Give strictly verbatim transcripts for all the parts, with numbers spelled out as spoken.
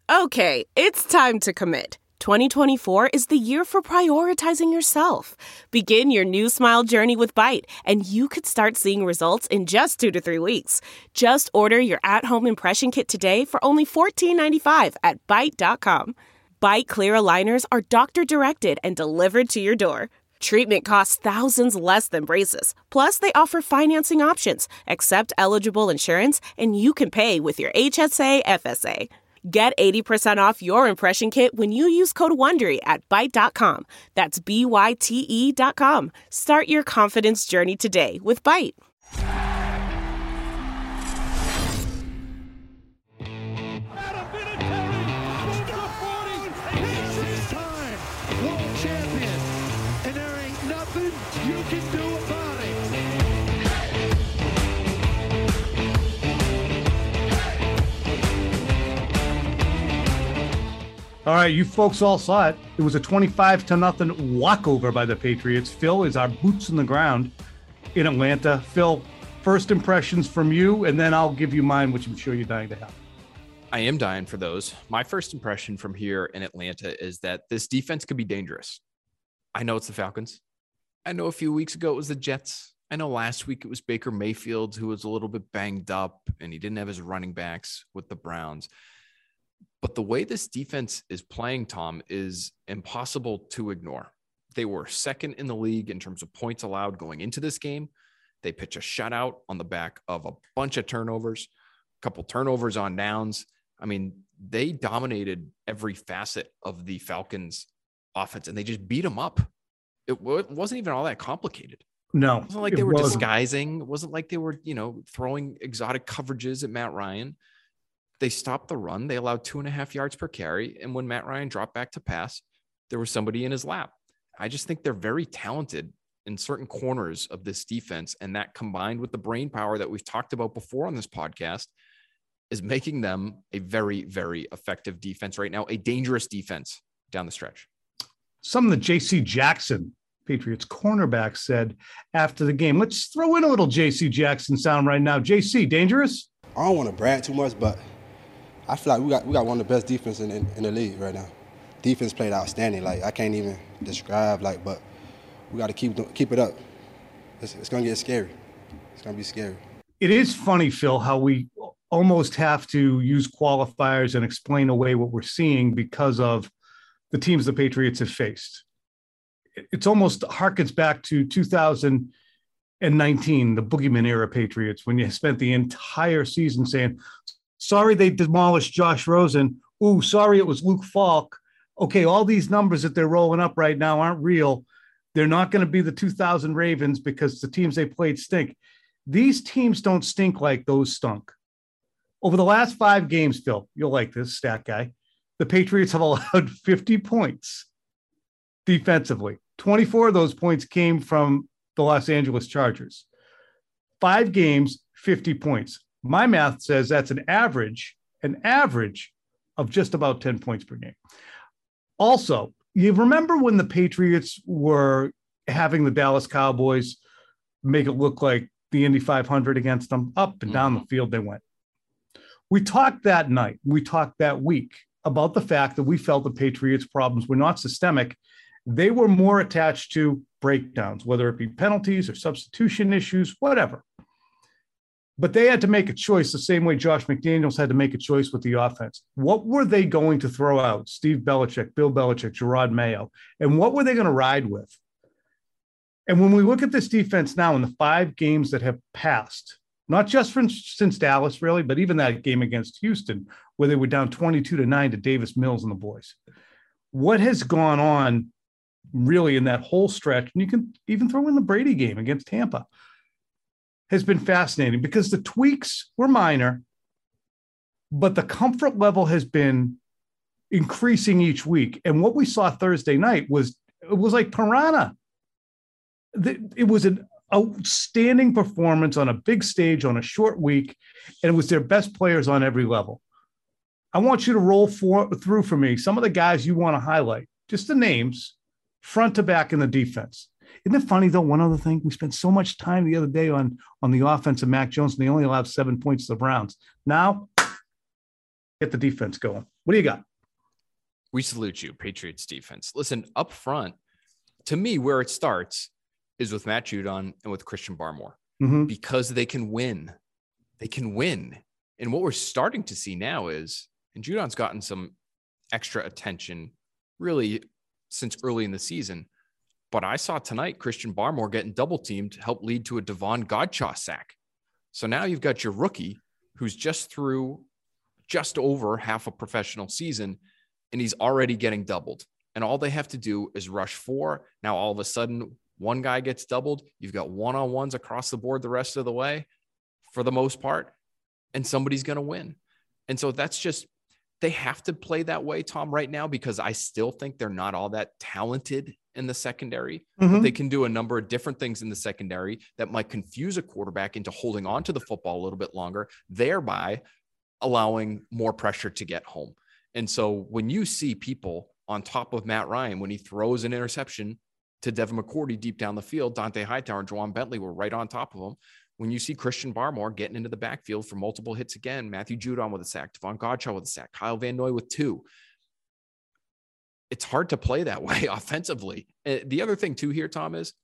Okay, it's time to commit. twenty twenty-four is the year for prioritizing yourself. Begin your new smile journey with Byte, and you could start seeing results in just two to three weeks. Just order your at-home impression kit today for only fourteen ninety-five at byte dot com. Byte Clear aligners are doctor-directed and delivered to your door. Treatment costs thousands less than braces. Plus, they offer financing options, accept eligible insurance, and you can pay with your H S A F S A. Get eighty percent off your impression kit when you use code WONDERY at byte dot com. That's B Y T E dot com. Start your confidence journey today with Byte. All right, you folks all saw it. It was a twenty-five to nothing walkover by the Patriots. Phil is our boots on the ground in Atlanta. Phil, first impressions from you, and then I'll give you mine, which I'm sure you're dying to have. I am dying for those. My first impression from here in Atlanta is that this defense could be dangerous. I know it's the Falcons. I know a few weeks ago it was the Jets. I know last week it was Baker Mayfield, who was a little bit banged up, and he didn't have his running backs with the Browns. But the way this defense is playing, Tom, is impossible to ignore. They were second in the league in terms of points allowed going into this game. They pitch a shutout on the back of a bunch of turnovers, a couple turnovers on downs. I mean, they dominated every facet of the Falcons offense, and they just beat them up. It wasn't even all that complicated. No. It wasn't like they were wasn't. disguising. It wasn't like they were, you know, throwing exotic coverages at Matt Ryan. They stopped the run. They allowed two and a half yards per carry. And when Matt Ryan dropped back to pass, there was somebody in his lap. I just think they're very talented in certain corners of this defense. And that, combined with the brain power that we've talked about before on this podcast, is making them a very, very effective defense right now, a dangerous defense down the stretch. Something that J C Jackson, Patriots cornerback, said after the game. Let's throw in a little J C Jackson sound right now. J C, dangerous? I don't want to brag too much, but I feel like we got we got one of the best defense in, in, in the league right now. Defense played outstanding. Like, I can't even describe, like, but we got to keep keep it up. It's, it's going to get scary. It's going to be scary. It is funny, Phil, how we almost have to use qualifiers and explain away what we're seeing because of the teams the Patriots have faced. It's almost harkens back to two thousand nineteen, the Boogeyman era Patriots, when you spent the entire season saying, sorry they demolished Josh Rosen. Ooh, sorry it was Luke Falk. Okay, all these numbers that they're rolling up right now aren't real. They're not going to be the two thousand Ravens because the teams they played stink. These teams don't stink like those stunk. Over the last five games, Phil, you'll like this, stat guy, the Patriots have allowed fifty points defensively. twenty-four of those points came from the Los Angeles Chargers. Five games, fifty points. My math says that's an average, an average of just about ten points per game. Also, you remember when the Patriots were having the Dallas Cowboys make it look like the Indy five hundred against them? Up and down the field they went. We talked that night, we talked that week about the fact that we felt the Patriots' problems were not systemic. They were more attached to breakdowns, whether it be penalties or substitution issues, whatever. But they had to make a choice the same way Josh McDaniels had to make a choice with the offense. What were they going to throw out? Steve Belichick, Bill Belichick, Gerard Mayo. And what were they going to ride with? And when we look at this defense now in the five games that have passed, not just from, since Dallas, really, but even that game against Houston, where they were down twenty-two to nine to Davis Mills and the boys. What has gone on really in that whole stretch, and you can even throw in the Brady game against Tampa, has been fascinating because the tweaks were minor, but the comfort level has been increasing each week. And what we saw Thursday night was, it was like piranha. It was an outstanding performance on a big stage on a short week, and it was their best players on every level. I want you to roll for, through for me some of the guys you want to highlight, just the names, front to back in the defense. Isn't it funny, though, one other thing? We spent so much time the other day on, on the offense of Mac Jones, and they only allowed seven points to the Browns. Now, get the defense going. What do you got? We salute you, Patriots defense. Listen, up front, to me, where it starts is with Matt Judon and with Christian Barmore, mm-hmm. because they can win. They can win. And what we're starting to see now is, and Judon's gotten some extra attention really since early in the season, but I saw tonight Christian Barmore getting double teamed to help lead to a Devon Godchaw sack. So now you've got your rookie who's just through just over half a professional season, and he's already getting doubled. And all they have to do is rush four. Now, all of a sudden, one guy gets doubled. You've got one-on-ones across the board the rest of the way for the most part, and somebody's going to win. And so that's just, they have to play that way, Tom, right now, because I still think they're not all that talented in the secondary, mm-hmm. but they can do a number of different things in the secondary that might confuse a quarterback into holding on to the football a little bit longer, thereby allowing more pressure to get home. And so when you see people on top of Matt Ryan, when he throws an interception to Devin McCourty deep down the field, Dante Hightower and Juwan Bentley were right on top of him. When you see Christian Barmore getting into the backfield for multiple hits again, Matthew Judon with a sack, Devon Godchaw with a sack, Kyle Van Noy with two, it's hard to play that way offensively. Uh, the other thing too here, Tom, is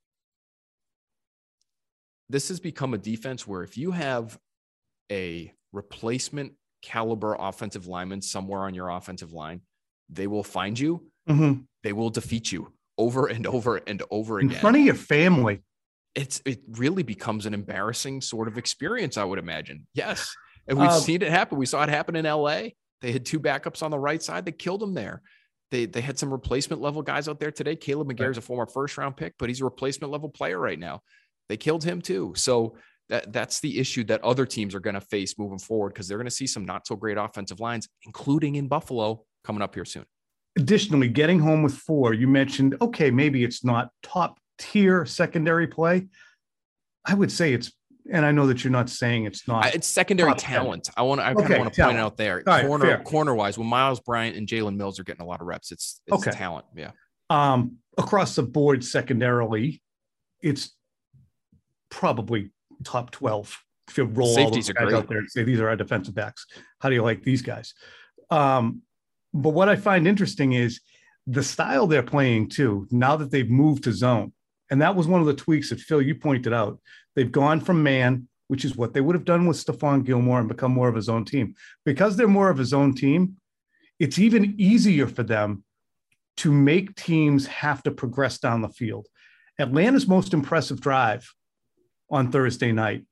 this has become a defense where if you have a replacement caliber offensive lineman somewhere on your offensive line, they will find you. Mm-hmm. They will defeat you over and over and over again. In front of your family. It's, it really becomes an embarrassing sort of experience, I would imagine. Yes. And we've um, seen it happen. We saw it happen in L A. They had two backups on the right side. They killed them there. They they had some replacement level guys out there today. Caleb McGarry is a former first round pick, but he's a replacement level player right now. They killed him too. So that that's the issue that other teams are going to face moving forward, because they're going to see some not so great offensive lines, including in Buffalo, coming up here soon. Additionally, getting home with four, you mentioned, okay, maybe it's not top tier secondary play. I would say it's, and I know that you're not saying it's not. It's secondary talent. I want to, I kind okay, of want to point out there, right, corner, fair. corner wise, when Miles Bryant and Jalen Mills are getting a lot of reps, it's, it's okay. talent. Yeah. Um, across the board, secondarily, it's probably top twelve. If you roll Safeties all those guys out there and say, these are our defensive backs, how do you like these guys? Um, but what I find interesting is the style they're playing too, now that they've moved to zone. And that was one of the tweaks that, Phil, you pointed out. They've gone from man, which is what they would have done with Stephon Gilmore, and become more of a zone team. Because they're more of a zone team, it's even easier for them to make teams have to progress down the field. Atlanta's most impressive drive on Thursday night,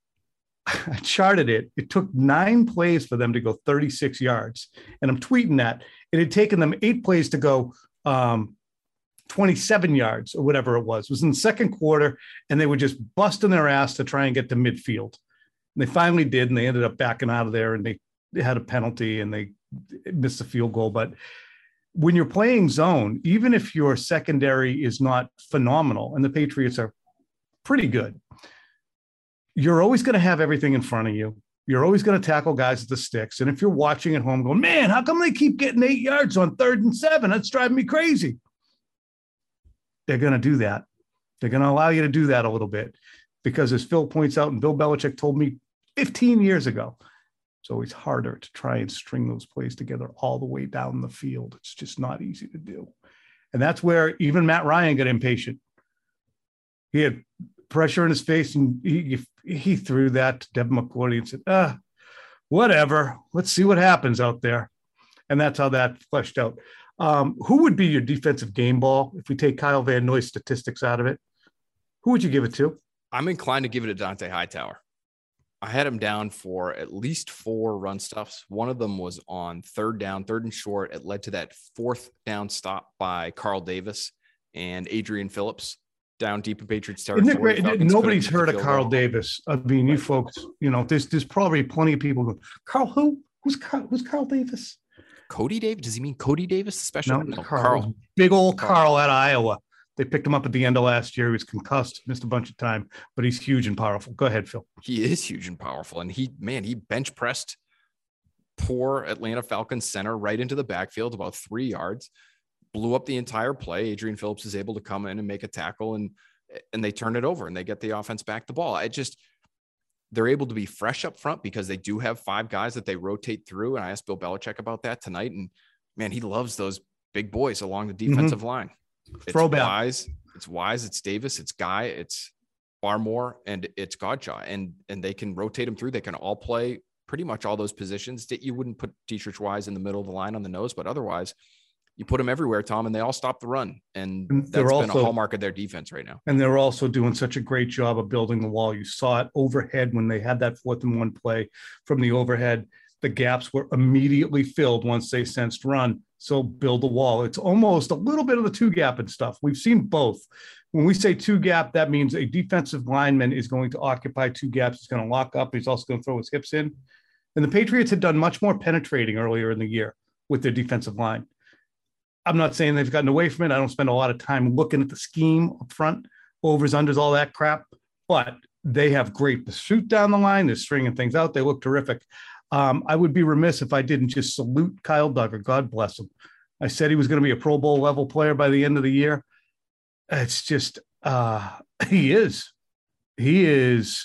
I charted it. It took nine plays for them to go thirty-six yards. And I'm tweeting that. It had taken them eight plays to go um, twenty-seven yards or whatever it was. It was in the second quarter, and they were just busting their ass to try and get to midfield. And they finally did, and they ended up backing out of there, and they, they had a penalty, and they missed a field goal. But when you're playing zone, even if your secondary is not phenomenal, and the Patriots are pretty good, you're always going to have everything in front of you. You're always going to tackle guys with the sticks. And if you're watching at home going, man, how come they keep getting eight yards on third and seven? That's driving me crazy. They're going to do that. They're going to allow you to do that a little bit, because as Phil points out, and Bill Belichick told me fifteen years ago, it's always harder to try and string those plays together all the way down the field. It's just not easy to do. And that's where even Matt Ryan got impatient. He had pressure in his face, and he, he threw that to Devin McCourty and said, ah, whatever, let's see what happens out there. And that's how that fleshed out. Um, who would be your defensive game ball if we take Kyle Van Noy's statistics out of it? Who would you give it to? I'm inclined to give it to Dante Hightower. I had him down for at least four run stuffs. One of them was on third down, third and short. It led to that fourth down stop by Carl Davis and Adrian Phillips down deep in Patriots territory. Nobody's heard of Carl Davis. I mean, you folks, you know, there's there's probably plenty of people going, Carl who? Who's Carl? Who's Carl Davis? Cody Davis? Does he mean Cody Davis? The special? No, no Carl. Carl. Big old Carl. Carl out of Iowa. They picked him up at the end of last year. He was concussed, missed a bunch of time, but he's huge and powerful. Go ahead, Phil. He is huge and powerful. And he, man, he bench pressed poor Atlanta Falcons center right into the backfield, about three yards, blew up the entire play. Adrian Phillips is able to come in and make a tackle, and, and they turn it over and they get the offense back the ball. I just, they're able to be fresh up front because they do have five guys that they rotate through. And I asked Bill Belichick about that tonight, and man, he loves those big boys along the defensive mm-hmm. line. It's Throwback. Wise, it's Wise, it's Davis, it's Guy, it's Barmore, and it's Godchaux, and and they can rotate them through. They can all play pretty much all those positions. That you wouldn't put Dietrich Wise in the middle of the line on the nose, but otherwise, you put them everywhere, Tom, and they all stop the run. And, and that's also, been a hallmark of their defense right now. And they're also doing such a great job of building the wall. You saw it overhead when they had that fourth and one play from the overhead. The gaps were immediately filled once they sensed run. So build the wall. It's almost a little bit of the two gap and stuff. We've seen both. When we say two gap, that means a defensive lineman is going to occupy two gaps. He's going to lock up. He's also going to throw his hips in. And the Patriots had done much more penetrating earlier in the year with their defensive line. I'm not saying they've gotten away from it. I don't spend a lot of time looking at the scheme up front, overs, unders, all that crap, but they have great pursuit down the line. They're stringing things out. They look terrific. Um, I would be remiss if I didn't just salute Kyle Dugger. God bless him. I said he was going to be a Pro Bowl level player by the end of the year. It's just, uh, he is. He is,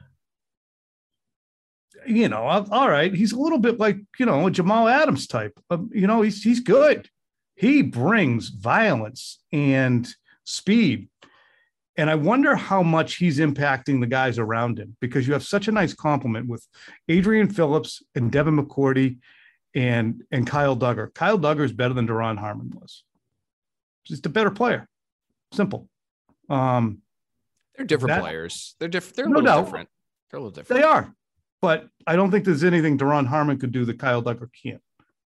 you know, all right. He's a little bit like, you know, a Jamal Adams type. Um, you know, he's he's good. He brings violence and speed. And I wonder how much he's impacting the guys around him, because you have such a nice complement with Adrian Phillips and Devin McCourty and, and Kyle Dugger. Kyle Dugger is better than Duron Harmon was. Just a better player. Simple. Um, They're different that, players. They're different. They're a no little doubt. different. They're a little different. They are. But I don't think there's anything Duron Harmon could do that Kyle Dugger can't.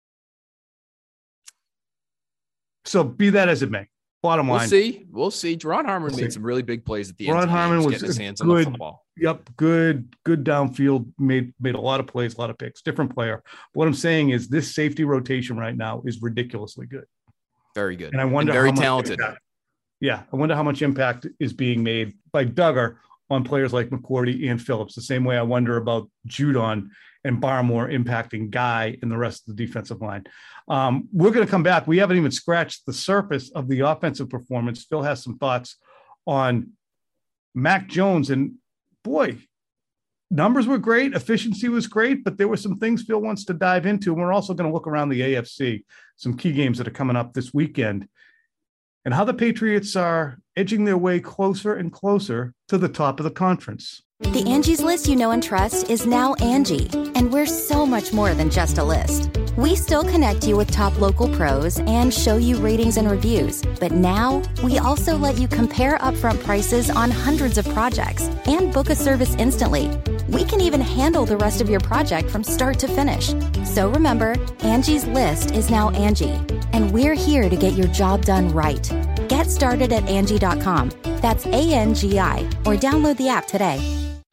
So be that as it may. Bottom line. We'll see. We'll see. Duron Harmon we'll made see. some really big plays at the Duron end. Harmon was getting his hands good, on the football. Yep, good, good downfield. Made made a lot of plays, a lot of picks. Different player. What I'm saying is this safety rotation right now is ridiculously good. Very good. And I wonder and very how much talented. Impact, yeah, I wonder how much impact is being made by Dugger on players like McCourty and Phillips. The same way I wonder about Judon and Barmore impacting Guy and the rest of the defensive line. Um, we're going to come back. We haven't even scratched the surface of the offensive performance. Phil has some thoughts on Mac Jones. And boy, numbers were great. Efficiency was great, but there were some things Phil wants to dive into. And we're also going to look around the A F C, some key games that are coming up this weekend, and how the Patriots are edging their way closer and closer to the top of the conference. The Angie's List you know and trust is now Angie, and we're so much more than just a list. We still connect you with top local pros and show you ratings and reviews, but now we also let you compare upfront prices on hundreds of projects and book a service instantly. We can even handle the rest of your project from start to finish. So remember, Angie's List is now Angie, and we're here to get your job done right. Get started at Angie dot com. That's A N G I, or download the app today.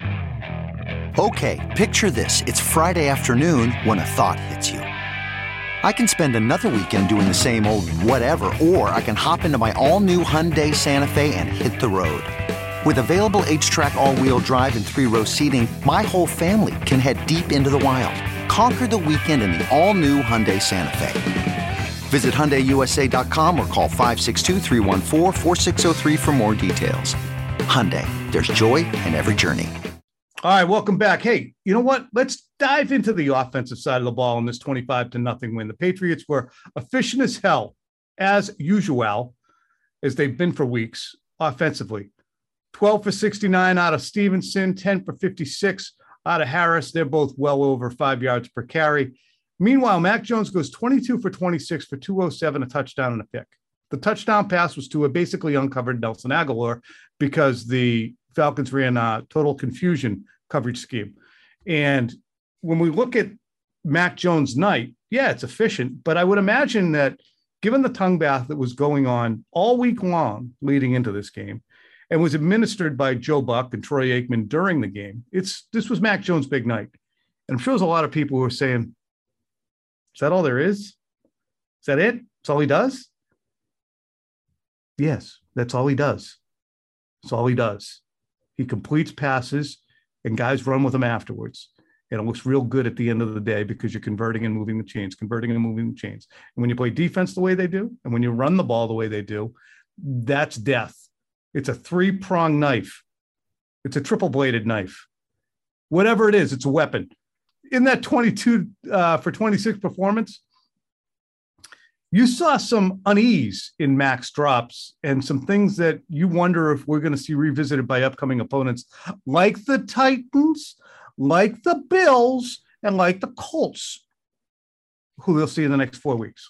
Okay, picture this. It's Friday afternoon when a thought hits you. I can spend another weekend doing the same old whatever, or I can hop into my all-new Hyundai Santa Fe and hit the road. With available H-Track all-wheel drive and three-row seating, my whole family can head deep into the wild. Conquer the weekend in the all-new Hyundai Santa Fe. Visit Hyundai U S A dot com or call five six two, three one four, four six zero three for more details. Hyundai, there's joy in every journey. All right, welcome back. Hey, you know what? Let's dive into the offensive side of the ball in this twenty-five to nothing win. The Patriots were efficient as hell, as usual, as they've been for weeks offensively. twelve for sixty-nine out of Stevenson, ten for fifty-six out of Harris. They're both well over five yards per carry. Meanwhile, Mac Jones goes twenty-two for twenty-six for two oh seven, a touchdown and a pick. The touchdown pass was to a basically uncovered Nelson Aguilar because the Falcons ran a total confusion coverage scheme. And when we look at Mac Jones' night, yeah, it's efficient, but I would imagine that given the tongue bath that was going on all week long leading into this game and was administered by Joe Buck and Troy Aikman during the game, it's this was Mac Jones' big night. And I'm sure there's a lot of people who are saying, is that all there is? Is that it? That's all he does? Yes, that's all he does. That's all he does. He completes passes and guys run with him afterwards. And it looks real good at the end of the day because you're converting and moving the chains, converting and moving the chains. And when you play defense the way they do, and when you run the ball the way they do, that's death. It's a three-pronged knife. It's a triple-bladed knife. Whatever it is, it's a weapon. In that twenty-two uh, for twenty-six performance, you saw some unease in Mac's drops and some things that you wonder if we're going to see revisited by upcoming opponents, like the Titans, like the Bills, and like the Colts, who we'll see in the next four weeks.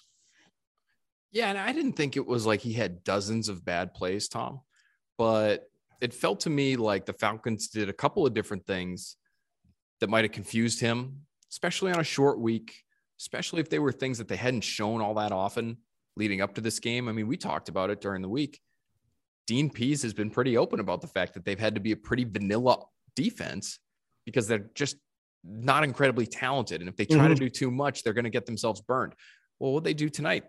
Yeah, and I didn't think it was like he had dozens of bad plays, Tom, but it felt to me like the Falcons did a couple of different things that might have confused him, especially on a short week, especially if they were things that they hadn't shown all that often leading up to this game. I mean, we talked about it during the week. Dean Pease has been pretty open about the fact that they've had to be a pretty vanilla defense because they're just not incredibly talented. And if they try mm-hmm. to do too much, they're going to get themselves burned. Well, what they do tonight,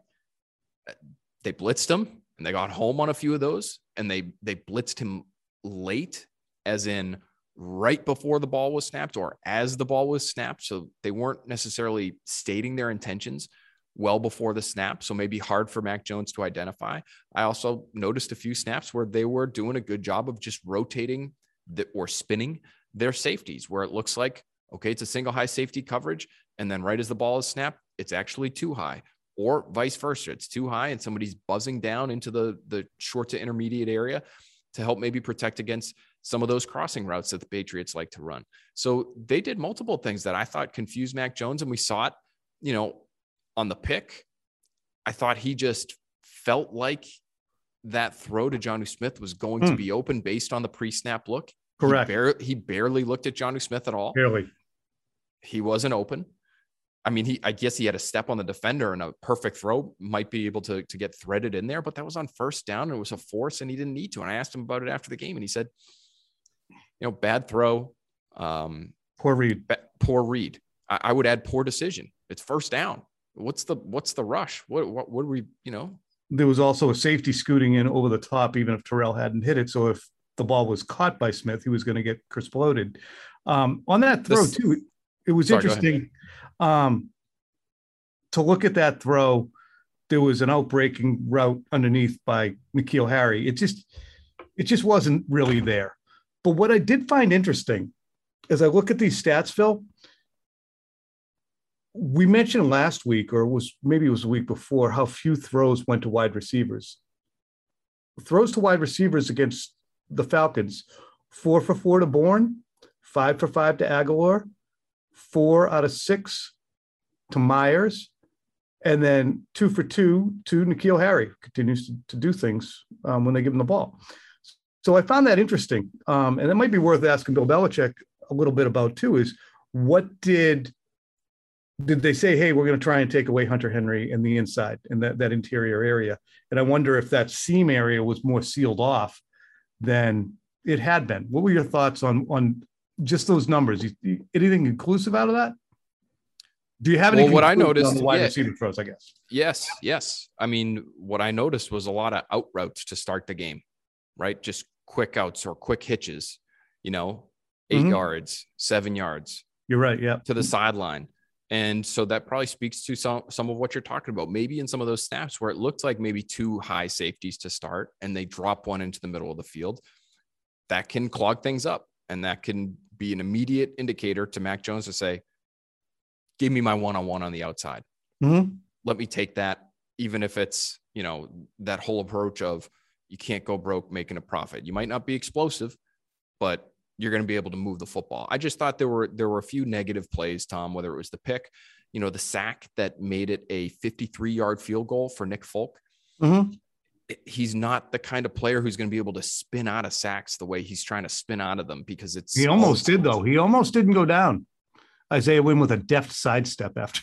they blitzed him and they got home on a few of those, and they, they blitzed him late, as in right before the ball was snapped or as the ball was snapped. So they weren't necessarily stating their intentions well before the snap. So maybe hard for Mac Jones to identify. I also noticed a few snaps where they were doing a good job of just rotating the, or spinning their safeties, where it looks like, okay, it's a single high safety coverage. And then right as the ball is snapped, it's actually too high, or vice versa. It's too high and somebody's buzzing down into the, the short to intermediate area to help maybe protect against some of those crossing routes that the Patriots like to run. So they did multiple things that I thought confused Mac Jones. And we saw it, you know, on the pick. I thought he just felt like that throw to Jonnu Smith was going mm. to be open based on the pre-snap look. Correct. He, bar- he barely looked at Jonnu Smith at all. Barely. He wasn't open. I mean, he, I guess he had a step on the defender, and a perfect throw might be able to, to get threaded in there, but that was on first down and it was a force and he didn't need to. And I asked him about it after the game and he said, you know, bad throw, um, poor read, ba- poor read. I, I would add poor decision. It's first down. What's the, what's the rush? What, what, what do we, you know, there was also a safety scooting in over the top, even if Terrell hadn't hit it. So if the ball was caught by Smith, he was going to get exploded. Um, on that throw this, too, it was sorry, interesting um, to look at that throw. There was an outbreaking route underneath by N'Keal Harry. It just, it just wasn't really there. But what I did find interesting as I look at these stats, Phil, we mentioned last week, or it was maybe it was the week before, how few throws went to wide receivers. Throws to wide receivers against the Falcons, four for four to Bourne, five for five to Aguilar, four out of six to Myers, and then two for two to N'Keal Harry. Continues to, to do things um, when they give him the ball. So I found that interesting. Um, and it might be worth asking Bill Belichick a little bit about too, is what did, did they say, hey, we're going to try and take away Hunter Henry in the inside, in that, that interior area? And I wonder if that seam area was more sealed off than it had been. What were your thoughts on, on just those numbers? You, anything inclusive out of that? Do you have any? Well, what I noticed on the wide yeah, receiver throws, I guess. Yes, yes. I mean, what I noticed was a lot of out routes to start the game, right? Just quick outs or quick hitches, you know, eight mm-hmm. yards, seven yards. You're right. Yeah. To the sideline. And so that probably speaks to some, some of what you're talking about. Maybe in some of those snaps where it looked like maybe two high safeties to start and they drop one into the middle of the field, that can clog things up. And that can be an immediate indicator to Mac Jones to say, give me my one-on-one on the outside. Mm-hmm. Let me take that, even if it's, you know, that whole approach of you can't go broke making a profit. You might not be explosive, but you're going to be able to move the football. I just thought there were, there were a few negative plays, Tom, whether it was the pick, you know, the sack that made it a fifty-three yard field goal for Nick Folk. Mm-hmm. He's not the kind of player who's going to be able to spin out of sacks the way he's trying to spin out of them, because it's, he almost did though. He almost didn't go down. Isaiah Wynn with a deft sidestep after.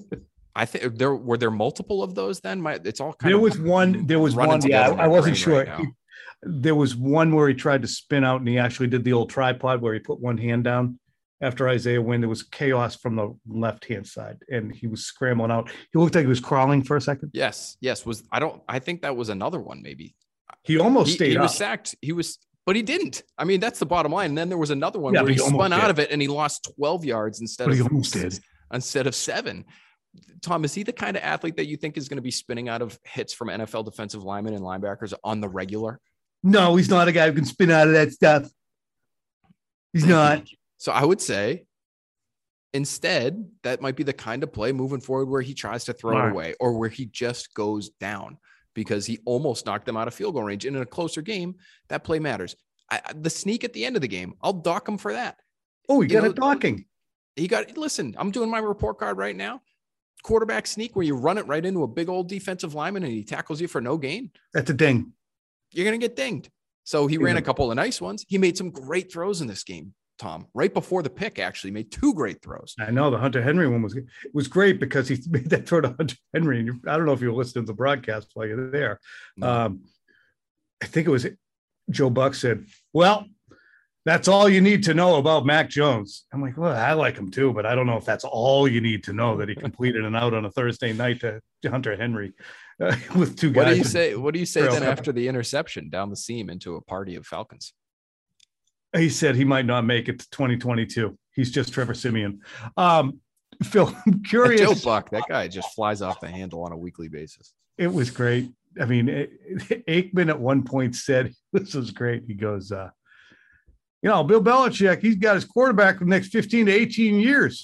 I think there were there multiple of those. Then my it's all kind there of was one. There was one. Yeah, I wasn't sure. Right he, there was one where he tried to spin out, and he actually did the old tripod where he put one hand down after Isaiah Wynn. There was chaos from the left hand side, and he was scrambling out. He looked like he was crawling for a second. Yes, yes. Was I don't. I think that was another one. Maybe he almost he, stayed. He up. was sacked. He was. But he didn't. I mean, that's the bottom line. And then there was another one yeah, where he, he spun out did. of it and he lost twelve yards instead but of he almost did. instead of seven. Tom, is he the kind of athlete that you think is going to be spinning out of hits from N F L defensive linemen and linebackers on the regular? No, he's not a guy who can spin out of that stuff. He's not. So I would say instead, that might be the kind of play moving forward where he tries to throw All it right. away or where he just goes down because he almost knocked them out of field goal range. And in a closer game, that play matters. I, the sneak at the end of the game, I'll dock him for that. Oh, you, You got know, it docking. He got, listen, I'm doing my report card right now. Quarterback sneak where you run it right into a big old defensive lineman and he tackles you for no gain. That's a ding. You're going to get dinged. So he ran a couple of nice ones. He made some great throws in this game, Tom, right before the pick, actually made two great throws. I know the Hunter Henry one was, it was great because he made that throw to Hunter Henry. And you, I don't know if you were listening to the broadcast while you're there. No. Um, I think it was Joe Buck said, well, that's all you need to know about Mac Jones. I'm like, well, I like him too, but I don't know if that's all you need to know that he completed an out on a Thursday night to Hunter Henry uh, with two guys. What do you say? What do you say Trail then cover. after the interception down the seam into a party of Falcons? He said he might not make it to twenty twenty-two. He's just Trevor Siemian. Um, Phil, I'm curious. Joe Buck, that guy just flies off the handle on a weekly basis. It was great. I mean, it, Aikman at one point said, this was great. He goes, uh, you know, Bill Belichick, he's got his quarterback for the next fifteen to eighteen years.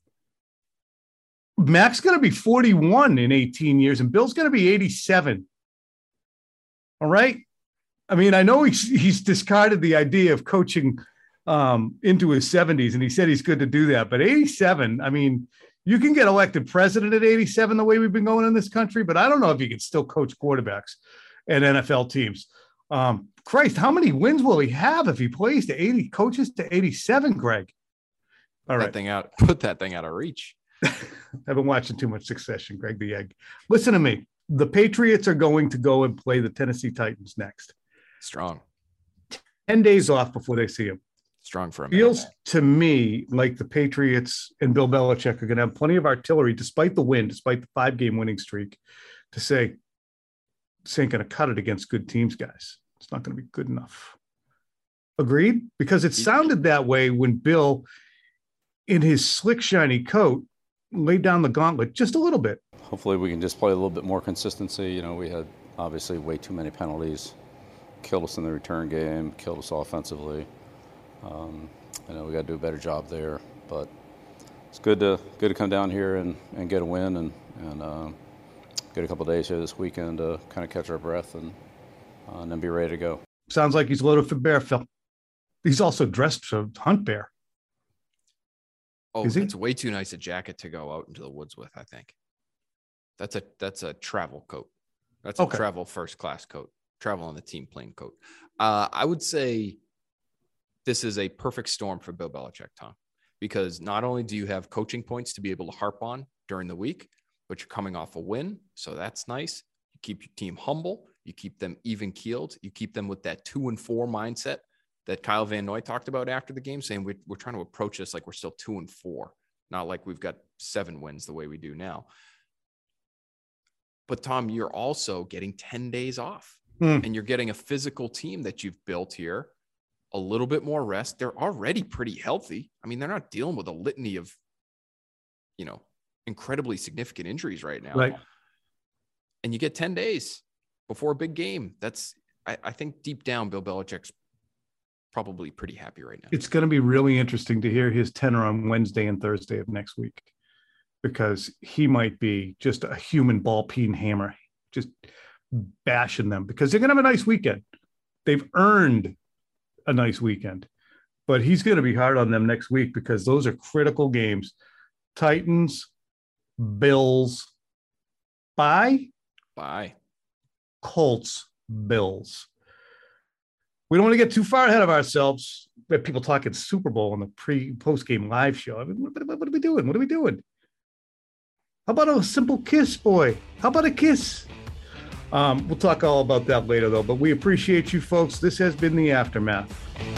Mac's going to be forty-one in eighteen years, and Bill's going to be eighty-seven. All right. I mean, I know he's, he's discarded the idea of coaching um, into his seventies, and he said he's good to do that. But eighty-seven, I mean, you can get elected president at eighty-seven the way we've been going in this country, but I don't know if you can still coach quarterbacks at N F L teams. Um, Christ, how many wins will he have if he plays to eighty, coaches to eighty-seven, Greg? All right. That thing out, put that thing out of reach. I've been watching too much Succession, Greg the Egg. Listen to me. The Patriots are going to go and play the Tennessee Titans next. Strong. ten days off before they see him. Strong for him. Feels to me like the Patriots and Bill Belichick are going to have plenty of artillery, despite the win, despite the five-game winning streak, to say, this ain't going to cut it against good teams, guys. It's not going to be good enough. Agreed? Because it sounded that way when Bill, in his slick, shiny coat, laid down the gauntlet just a little bit. Hopefully we can just play a little bit more consistency. You know, we had obviously way too many penalties. Killed us in the return game, killed us offensively. Um, you know, we got to do a better job there. But it's good to good to come down here and, and get a win and, and uh, get a couple of days here this weekend to kind of catch our breath and, uh, and then be ready to go. Sounds like he's loaded for bear, Phil. He's also dressed to hunt bear. Oh, Is he? it's way too nice a jacket to go out into the woods with, I think. That's a that's a travel coat. That's a Okay. travel first class coat. Travel on the team plane coat. Uh, I would say this is a perfect storm for Bill Belichick, Tom, because not only do you have coaching points to be able to harp on during the week, but you're coming off a win. So that's nice. You keep your team humble. You keep them even keeled. You keep them with that two and four mindset that Kyle Van Noy talked about after the game, saying we're, we're trying to approach this like we're still two and four, not like we've got seven wins the way we do now. But Tom, you're also getting ten days off. Hmm. And you're getting a physical team that you've built here, a little bit more rest. They're already pretty healthy. I mean, they're not dealing with a litany of, you know, incredibly significant injuries right now. Right. And you get ten days before a big game. That's, I, I think deep down, Bill Belichick's probably pretty happy right now. It's going to be really interesting to hear his tenor on Wednesday and Thursday of next week, because he might be just a human ball peen hammer, just bashing them, because they're going to have a nice weekend. They've earned a nice weekend, but he's going to be hard on them next week because those are critical games. Titans, Bills, bye, Bye. Colts, Bills. We don't want to get too far ahead of ourselves. We have people talking Super Bowl on the pre post game live show. I mean, what, what, what are we doing? What are we doing? How about a simple kiss, boy? How about a kiss? Um, we'll talk all about that later, though. But we appreciate you folks. This has been The Aftermath.